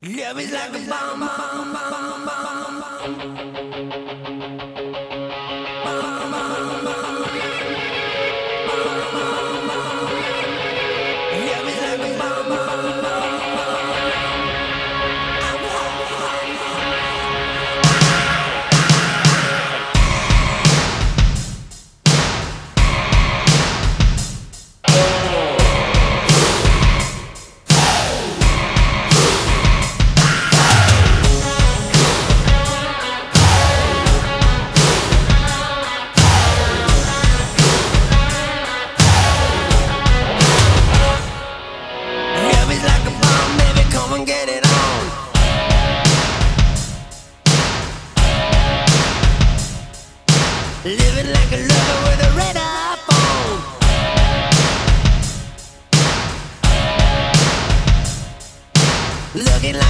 Love is like a bomb, bomb, bomb, bomb, love is like a bomb, bomb, love is like a bomb, baby, come and get it on. Living like a lover with a